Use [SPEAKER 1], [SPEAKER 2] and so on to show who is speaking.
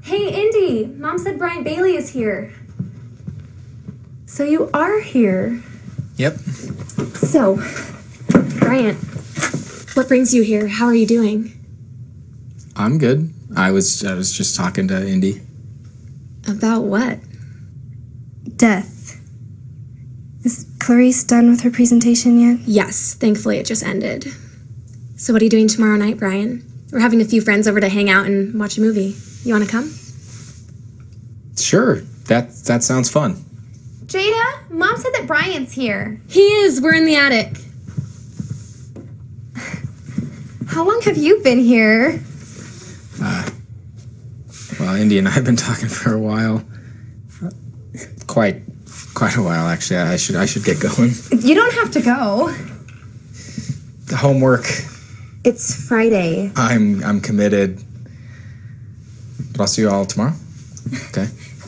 [SPEAKER 1] Hey, Indy! Mom said Bryant Bailey is here. So you are here.
[SPEAKER 2] Yep.
[SPEAKER 1] So, Bryant, what brings you here? How are you doing?
[SPEAKER 2] I'm good. I was just talking to Indy.
[SPEAKER 1] About what?
[SPEAKER 3] Death. Is Clarice done with her presentation yet?
[SPEAKER 1] Yes, thankfully it just ended. So what are you doing tomorrow night, Brian? We're having a few friends over to hang out and watch a movie. You want to come?
[SPEAKER 2] Sure. That sounds fun.
[SPEAKER 4] Jada, Mom said that Brian's here.
[SPEAKER 1] He is. We're in the attic.
[SPEAKER 3] How long have you been here?
[SPEAKER 2] Well, Indy and I have been talking for a while. Quite a while, actually. I should get going.
[SPEAKER 3] You don't have to go.
[SPEAKER 2] The homework.
[SPEAKER 3] It's Friday.
[SPEAKER 2] I'm committed. But I'll see you all tomorrow. Okay.